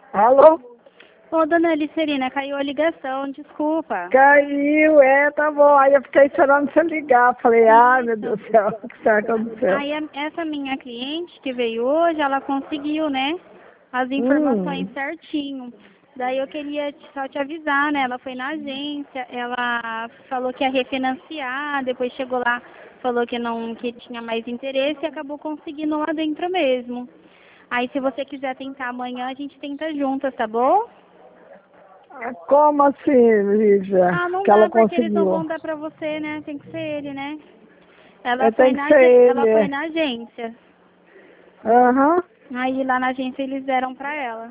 Alô? Ô, dona Licerina, caiu a ligação, desculpa. Caiu, tá bom. Aí eu fiquei esperando você ligar. Falei, meu Deus do céu, o que está acontecendo? Aí essa minha cliente que veio hoje, ela conseguiu, né, as informações certinho. Daí eu queria só te avisar, né, ela foi na agência, ela falou que ia refinanciar, depois chegou lá, falou que não, que tinha mais interesse e acabou conseguindo lá dentro mesmo. Aí se você quiser tentar amanhã, a gente tenta juntas, tá bom? Como assim, Lígia? Ah, não Que ela dá, porque eles não conseguiu? vão dar pra você, né? Tem que ser ele, né? Tem que ser ele. Ela foi na agência. Aham. Aí lá na agência eles deram pra ela.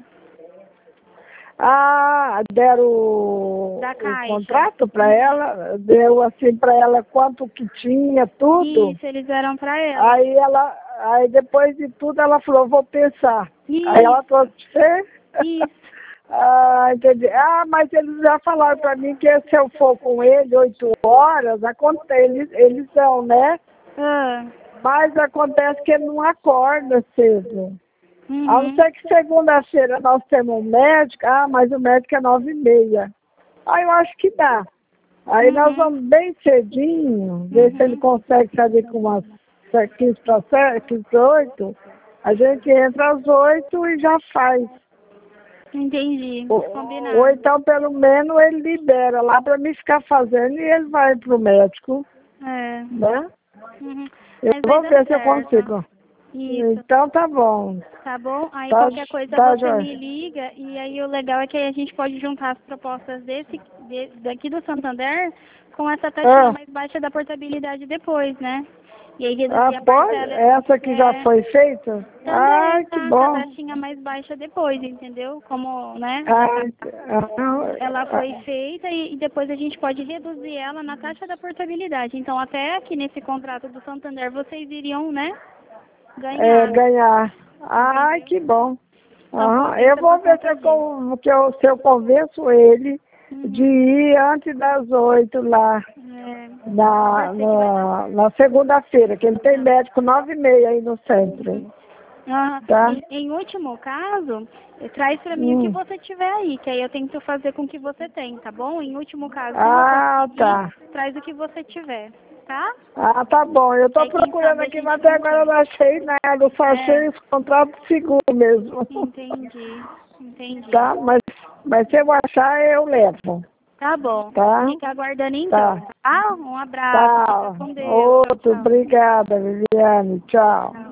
Deram o Da Caixa. contrato para ela? Deu assim para ela quanto que tinha, tudo? Isso, eles deram pra ela. Aí depois de tudo ela falou, vou pensar. Isso. Aí ela trouxe você? Isso. Entendi. Mas eles já falaram para mim que se eu for com ele 8 horas, eles dão, né? Mas acontece que ele não acorda cedo. A não ser que segunda-feira nós temos um médico, mas o médico é 9h30. Aí eu acho que dá. Aí nós vamos bem cedinho, ver se ele consegue sair com umas 15 para 7, 15 para 8. A gente entra às 8 e já faz. Entendi. Combinado. Ou então, pelo menos, ele libera lá para mim ficar fazendo e ele vai pro médico. É. Né? Eu Mas vou vai ver dar se eu certo. consigo. Isso. Então tá bom. Tá bom? Aí Tá, qualquer coisa tá, você Jorge. me liga e aí o legal é que aí a gente pode juntar as propostas daqui do Santander com essa taxinha mais baixa da portabilidade depois, né? E aí reduzir a Pode? parcela. Essa que já foi feita? Também, Que tá? bom. A taxinha mais baixa depois, entendeu? Como, né? Ela Ah, foi feita e depois a gente pode reduzir ela na taxa da portabilidade. Então, até aqui nesse contrato do Santander, vocês iriam, né? ganhar. Que bom. Eu vou ver se eu convenço ele de ir antes das 8 lá. Na segunda-feira, que ele tem médico 9h30 aí no centro. Tá? Em último caso, traz pra mim o que você tiver aí, que aí eu tento fazer com o que você tem, tá bom? Em último caso, se não conseguir, traz o que você tiver, tá? Tá bom. Eu tô procurando aqui, mas até agora eu não achei nada. Eu só achei os contratos seguros mesmo. Entendi. Tá? Mas se eu achar, eu levo. Tá bom. Tá? Fica aguardando então, tá? Um abraço. Tá. Fica com Deus. Outro, obrigada, Viviane. Tchau.